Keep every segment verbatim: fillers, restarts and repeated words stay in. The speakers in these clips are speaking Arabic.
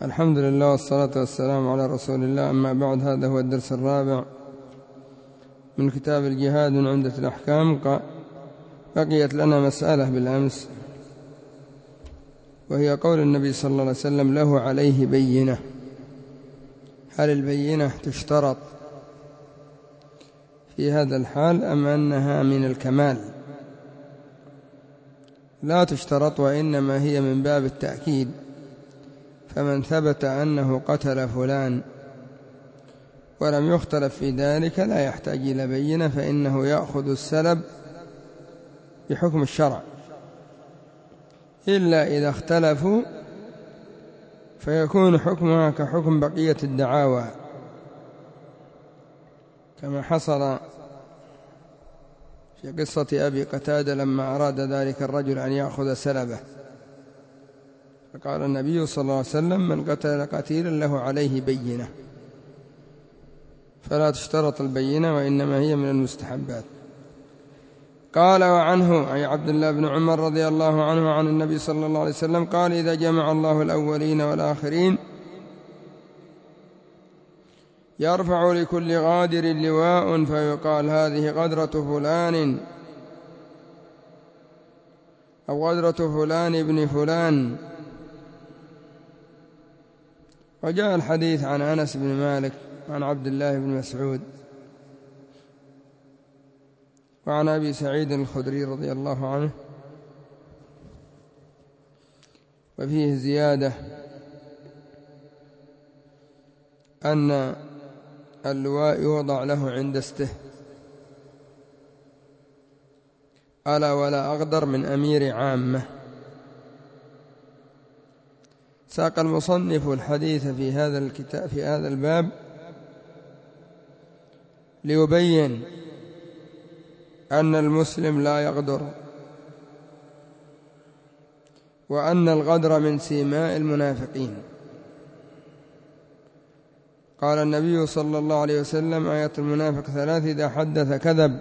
الحمد لله والصلاة والسلام على رسول الله. أما بعد، هذا هو الدرس الرابع من كتاب الجهاد من عمدة الأحكام. بقيت لنا مسألة بالأمس، وهي قول النبي صلى الله عليه وسلم: له عليه بينة. هل البينة تشترط في هذا الحال أم أنها من الكمال؟ لا تشترط، وإنما هي من باب التأكيد. فمن ثبت أنه قتل فلان ولم يختلف في ذلك لا يحتاج إلى بينة، فإنه يأخذ السلب بحكم الشرع، إلا إذا اختلفوا فيكون حكمها كحكم بقية الدعاوى، كما حصل في قصة أبي قتادة لما أراد ذلك الرجل أن يأخذ سلبه، فقال النبي صلى الله عليه وسلم: من قتل قتيلا له عليه بينة. فلا تشترط البينة، وإنما هي من المستحبات. قال: وعنه أي عبد الله بن عمر رضي الله عنه عن النبي صلى الله عليه وسلم قال: إذا جمع الله الأولين والآخرين يرفع لكل غادر لواء فيقال: هذه غدرة فلان أو غدرة فلان ابن فلان. وجاء الحديث عن أنس بن مالك عن عبد الله بن مسعود وعن أبي سعيد الخدري رضي الله عنه، وفيه زيادة أن اللواء يوضع له عند استه، ألا ولا أغدر من أمير عامة. ساق المصنف الحديث في هذا الكتاب في هذا الباب ليبين أن المسلم لا يغدر، وأن الغدر من سيماء المنافقين. قال النبي صلى الله عليه وسلم: آية المنافق ثلاث: إذا حدث كذب،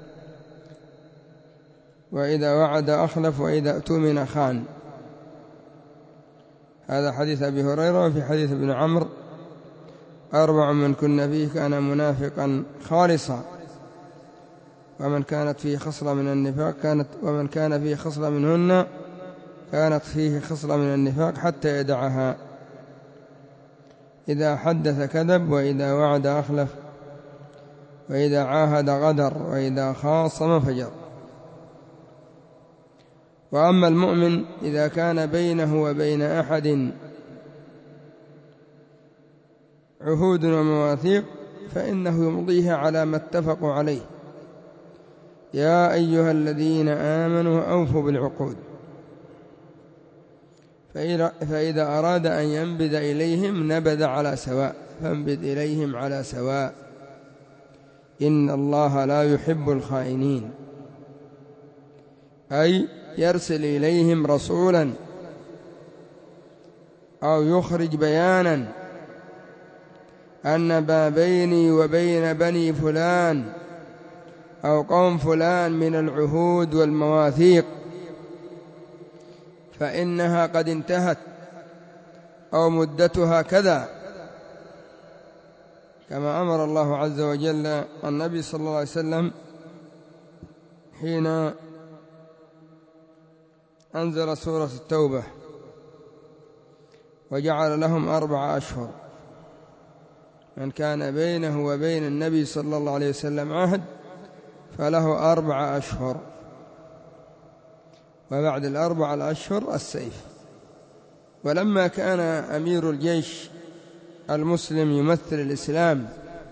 وإذا وعد أخلف، وإذا اؤتمن خان. هذا حديث أبي هريرة. وفي حديث ابن عمرو: أربع من كن فيه كان منافقا خالصا، ومن كانت فيه خصلة من النفاق كانت ومن كان فيه خصلة منهن كانت فيه خصلة من النفاق حتى يدعها: إذا حدث كذب، وإذا وعد أخلف، وإذا عاهد غدر، وإذا خاصم فجر. وأما المؤمن إذا كان بينه وبين أحد عهود ومواثيق فإنه يمضيها على ما اتفقوا عليه: يا أيها الذين آمنوا أوفوا بالعقود. فإذا أراد أن ينبذ إليهم نبذ على سواء، فانبذ إليهم على سواء، إن الله لا يحب الخائنين. أي يرسل إليهم رسولا أو يخرج بيانا أن ما بيني وبين بني فلان أو قوم فلان من العهود والمواثيق فإنها قد انتهت أو مدتها كذا، كما أمر الله عز وجل النبي صلى الله عليه وسلم حين أنزل سورة التوبة: وجعل لهم أربع أشهر. من كان بينه وبين النبي صلى الله عليه وسلم عهد فله أربع أشهر، وبعد الأربع الأشهر السيف. ولما كان أمير الجيش المسلم يمثل الإسلام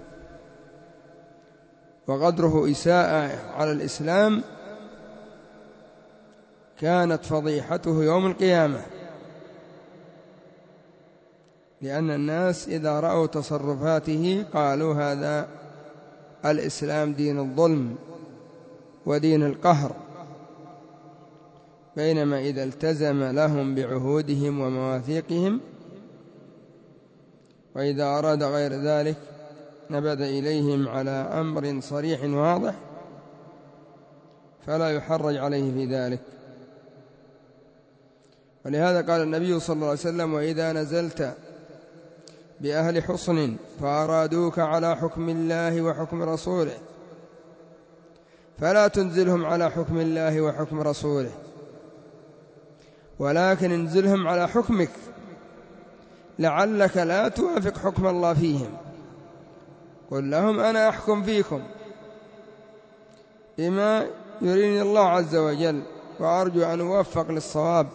وغدره إساءة على الإسلام، كانت فضيحته يوم القيامة، لأن الناس إذا رأوا تصرفاته قالوا: هذا الإسلام دين الظلم ودين القهر. بينما إذا التزم لهم بعهودهم ومواثيقهم، وإذا أراد غير ذلك نبذ إليهم على أمر صريح واضح، فلا يحرج عليه في ذلك. ولهذا قال النبي صلى الله عليه وسلم: وإذا نزلت بأهل حصن فأرادوك على حكم الله وحكم رسوله فلا تنزلهم على حكم الله وحكم رسوله، ولكن انزلهم على حكمك لعلك لا توافق حكم الله فيهم. قل لهم أنا أحكم فيكم بما يريني الله عز وجل، وأرجو أن أوفق للصواب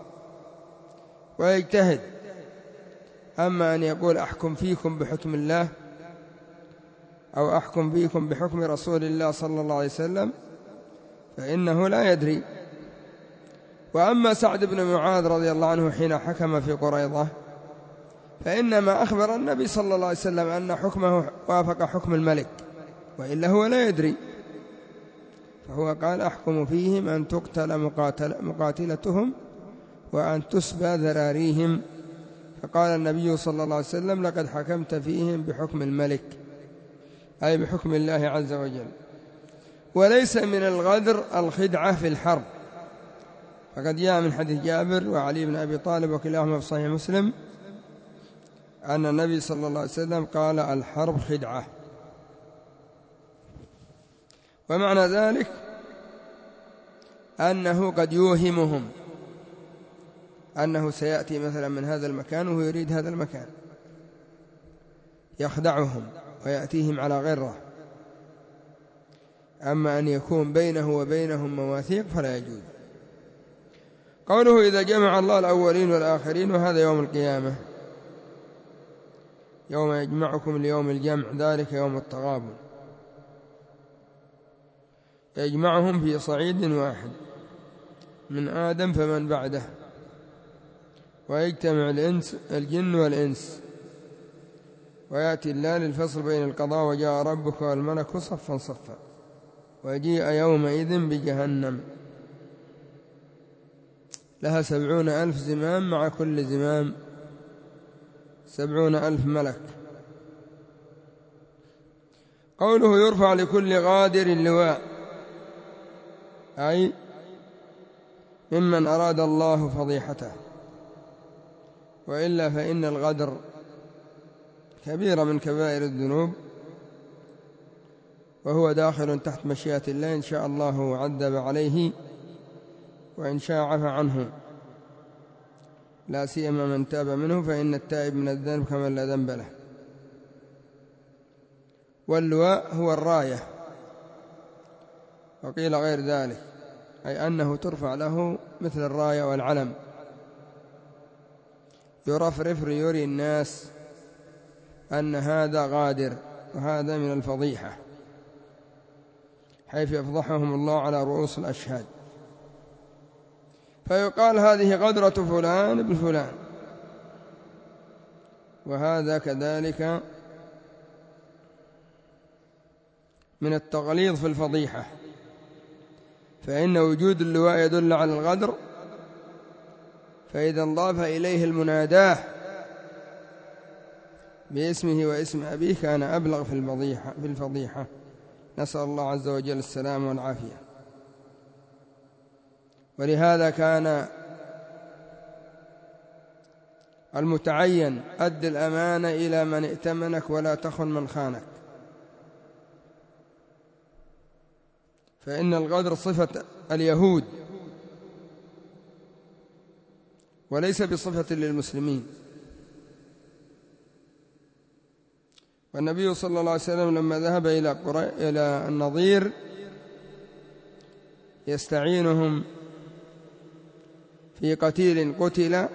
ويجتهد. أما أن يقول أحكم فيكم بحكم الله أو أحكم فيكم بحكم رسول الله صلى الله عليه وسلم فإنه لا يدري. وأما سعد بن معاذ رضي الله عنه حين حكم في قريظة فإنما أخبر النبي صلى الله عليه وسلم أن حكمه وافق حكم الملك، وإلا هو لا يدري، فهو قال أحكم فيهم أن تقتل مقاتل مقاتلتهم وأن تسبى ذراريهم. فقال النبي صلى الله عليه وسلم لقد حكمت فيهم بحكم الملك، أي بحكم الله عز وجل. وليس من الغدر الخدعة في الحرب، فقد جاء من حديث جابر وعلي بن أبي طالب وكلاهما في صحيح مسلم أن النبي صلى الله عليه وسلم قال الحرب خدعة. ومعنى ذلك أنه قد يوهمهم أنه سيأتي مثلا من هذا المكان وهو يريد هذا المكان، يخدعهم ويأتيهم على غره. أما أن يكون بينه وبينهم مواثيق فلا يجوز. قوله إذا جمع الله الأولين والآخرين، وهذا يوم القيامة، يوم يجمعكم ليوم الجمع، ذلك يوم التغابن، يجمعهم في صعيد واحد من آدم فمن بعده، ويجتمع الإنس الجن والإنس، ويأتي الله للفصل بين القضاء وجاء ربك والملك صفا صفا، وجيء يومئذ بجهنم لها سبعون ألف زمام، مع كل زمام سبعون ألف ملك. قوله يرفع لكل غادر اللواء، أي ممن أراد الله فضيحته، وإلا فإن الغدر كبيرة من كبائر الذنوب، وهو داخل تحت مشيئة الله، إن شاء الله عذب عليه وإن شاء عفى عنه، لا سيما من تاب منه، فإن التائب من الذنب كمن لا ذنب له. واللواء هو الراية، وقيل غير ذلك، أي أنه ترفع له مثل الراية والعلم، يرفرف ليري الناس أن هذا غادر، وهذا من الفضيحة، حيث يفضحهم الله على رؤوس الأشهاد، فيقال هذه غدرة فلان بفلان. وهذا كذلك من التغليظ في الفضيحة، فإن وجود اللواء يدل على الغدر، فإذا انضاف إليه المناداه باسمه واسم أبيه كان أبلغ في الفضيحة, في الفضيحة. نسأل الله عز وجل السلام والعافية. ولهذا كان المتعين أد الأمانة إلى من ائتمنك ولا تخن من خانك، فإن الغدر صفة اليهود وليس بصفة للمسلمين. والنبي صلى الله عليه وسلم لما ذهب إلى قري... إلى النضير يستعينهم في قتيل قتل،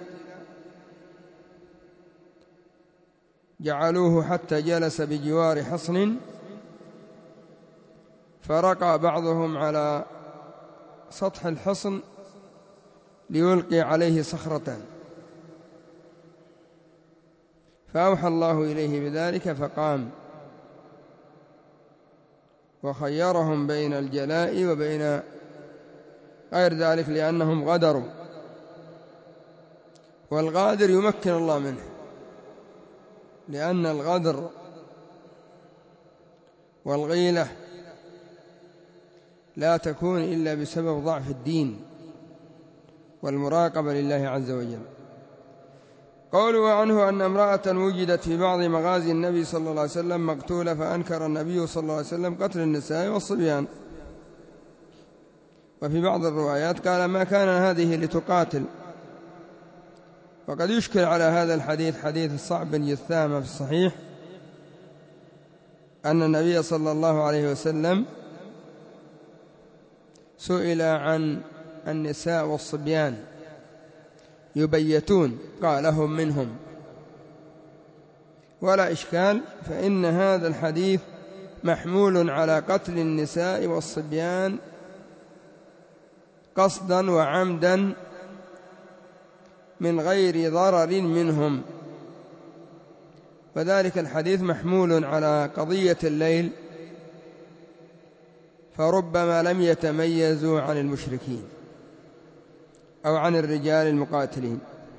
جعلوه حتى جلس بجوار حصن، فرقى بعضهم على سطح الحصن ليلقي عليه صخرة، فأوحى الله إليه بذلك فقام وخيرهم بين الجلاء وبين غير ذلك، لأنهم غدروا، والغادر يمكن الله منه، لأن الغدر والغيلة لا تكون إلا بسبب ضعف الدين والمراقبة لله عز وجل. قوله عنه أن امرأة وجدت في بعض مغازي النبي صلى الله عليه وسلم مقتولة، فأنكر النبي صلى الله عليه وسلم قتل النساء والصبيان. وفي بعض الروايات قال ما كان هذه لتقاتل. وقد يشكل على هذا الحديث حديث الصعب بن جثامة في الصحيح أن النبي صلى الله عليه وسلم سئل عن النساء والصبيان يبيتون، قال هم منهم. ولا إشكال، فإن هذا الحديث محمول على قتل النساء والصبيان قصدا وعمدا من غير ضرر منهم، وذلك الحديث محمول على قضية الليل، فربما لم يتميزوا عن المشركين أو عن الرجال المقاتلين.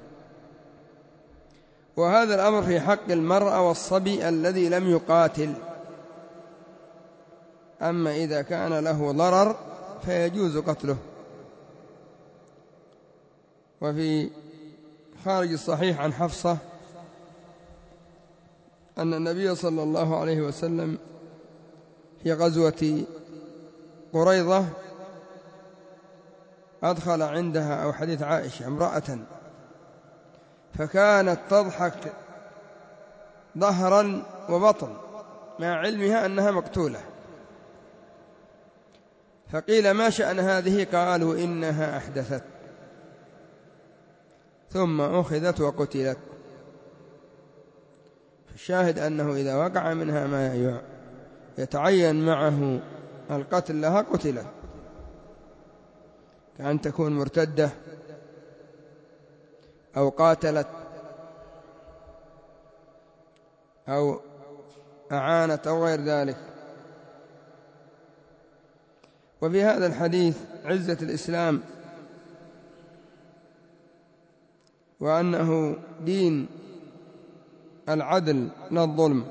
وهذا الأمر في حق المرأة والصبي الذي لم يقاتل. أما إذا كان له ضرر فيجوز قتله. وفي خارج الصحيح عن حفصة أن النبي صلى الله عليه وسلم في غزوة قريظة أدخل عندها، أو حديث عائشة، امرأة فكانت تضحك ظهرا وبطن مع علمها أنها مقتولة، فقيل ما شأن هذه؟ قالوا إنها أحدثت ثم أخذت وقتلت. الشاهد أنه إذا وقع منها ما يتعين معه القتل لها قتلت، كأن تكون مرتدة أو قاتلت أو أعانت أو غير ذلك. وفي هذا الحديث عزة الإسلام، وأنه دين العدل لا الظلم،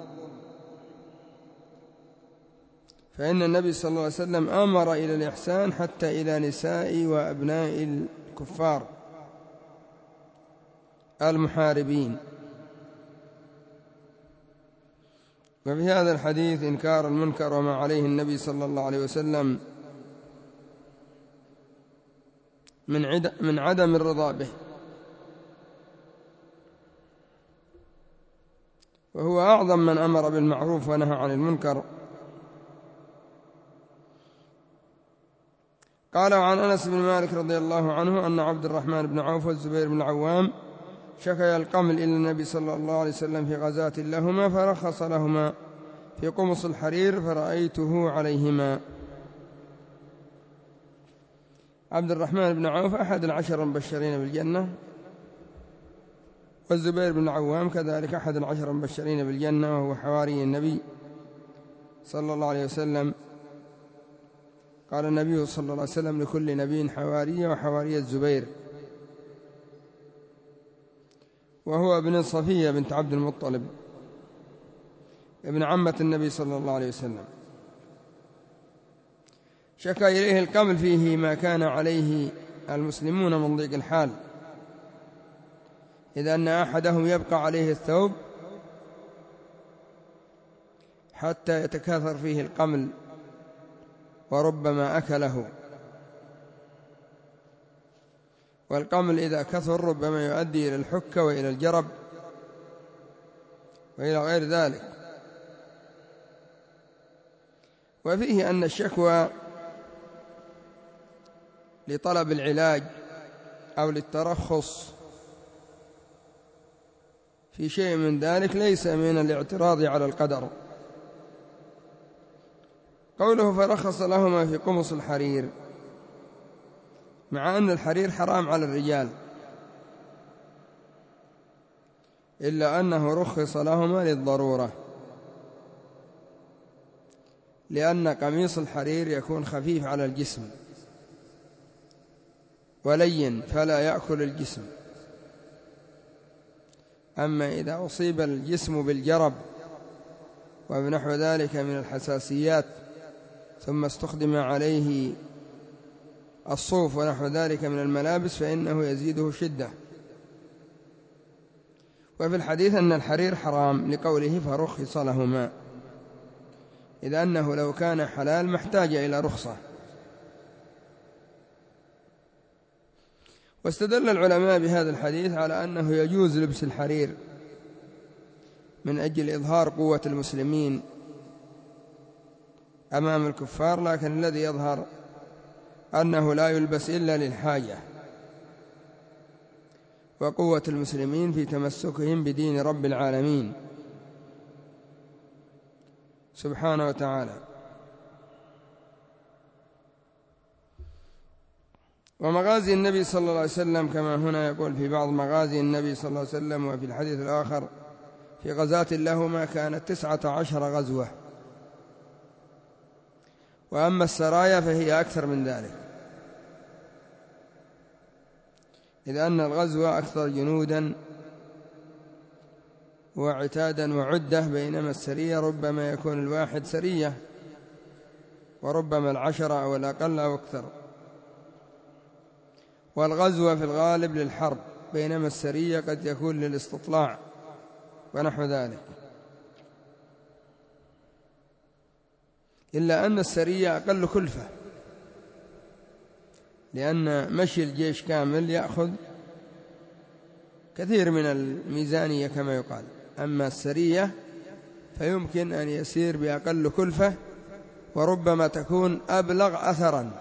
فإن النبي صلى الله عليه وسلم أمر إلى الإحسان حتى إلى نساء وأبناء الكفار المحاربين. وفي هذا الحديث إنكار المنكر وما عليه النبي صلى الله عليه وسلم من عدم الرضا به، وهو أعظم من أمر بالمعروف ونهى عن المنكر. قال عن أنس بن مالك رضي الله عنه أن عبد الرحمن بن عوف والزبير بن العوام شكيا القمل إلى النبي صلى الله عليه وسلم في غزاة لهما، فرخص لهما في قمص الحرير فرأيته عليهما. عبد الرحمن بن عوف أحد العشر المبشرين بالجنة، والزبير بن العوام كذلك أحد العشر المبشرين بالجنة، وهو حواري النبي صلى الله عليه وسلم. قال النبي صلى الله عليه وسلم لكل نبي حوارية، وحوارية الزبير، وهو ابن صفية بنت عبد المطلب ابن عمة النبي صلى الله عليه وسلم. شكى إليه القمل فيه ما كان عليه المسلمون من ضيق الحال، إذا أن أحدهم يبقى عليه الثوب حتى يتكاثر فيه القمل وربما أكله، والقمل إذا كثر ربما يؤدي إلى الحكة وإلى الجرب وإلى غير ذلك. وفيه أن الشكوى لطلب العلاج أو للترخص في شيء من ذلك ليس من الاعتراض على القدر. قوله فرخص لهما في قمص الحرير، مع أن الحرير حرام على الرجال، إلا أنه رخص لهما للضرورة، لأن قميص الحرير يكون خفيف على الجسم ولين فلا يأكل الجسم. أما إذا أصيب الجسم بالجرب وبنحو ذلك من الحساسيات ثم استخدم عليه الصوف ونحو ذلك من الملابس فإنه يزيده شدة. وفي الحديث أن الحرير حرام لقوله فرخص لهما، إذ أنه لو كان حلال ما احتاج إلى رخصة. واستدل العلماء بهذا الحديث على أنه يجوز لبس الحرير من أجل إظهار قوة المسلمين أمام الكفار، لكن الذي يظهر أنه لا يلبس إلا للحاجة وقوة المسلمين في تمسكهم بدين رب العالمين سبحانه وتعالى. ومغازي النبي صلى الله عليه وسلم كما هنا يقول في بعض مغازي النبي صلى الله عليه وسلم، وفي الحديث الآخر في غزاة لهما كانت تسعة عشر غزوة، وأما السرايا فهي أكثر من ذلك، إذ أن الغزوة أكثر جنودا وعتادا وعدة، بينما السرية ربما يكون الواحد سرية وربما العشرة أو الأقل أو أكثر. والغزوة في الغالب للحرب، بينما السرية قد يكون للاستطلاع ونحو ذلك، إلا أن السرية أقل كلفة، لأن مشي الجيش كامل يأخذ كثير من الميزانية كما يقال، أما السرية فيمكن أن يسير بأقل كلفة وربما تكون أبلغ أثرا،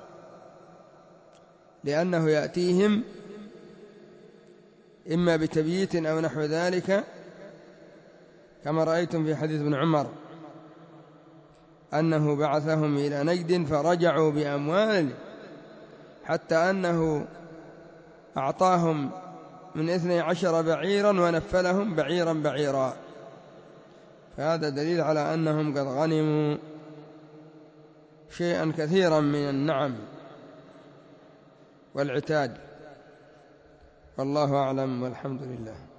لأنه يأتيهم إما بتبييت أو نحو ذلك، كما رأيتم في حديث ابن عمر أنه بعثهم إلى نجد فرجعوا بأموال، حتى أنه أعطاهم من اثني عشر بعيرا ونفلهم بعيرا بعيرا، فهذا دليل على أنهم قد غنموا شيئا كثيرا من النعم والعتاد. والله أعلم والحمد لله.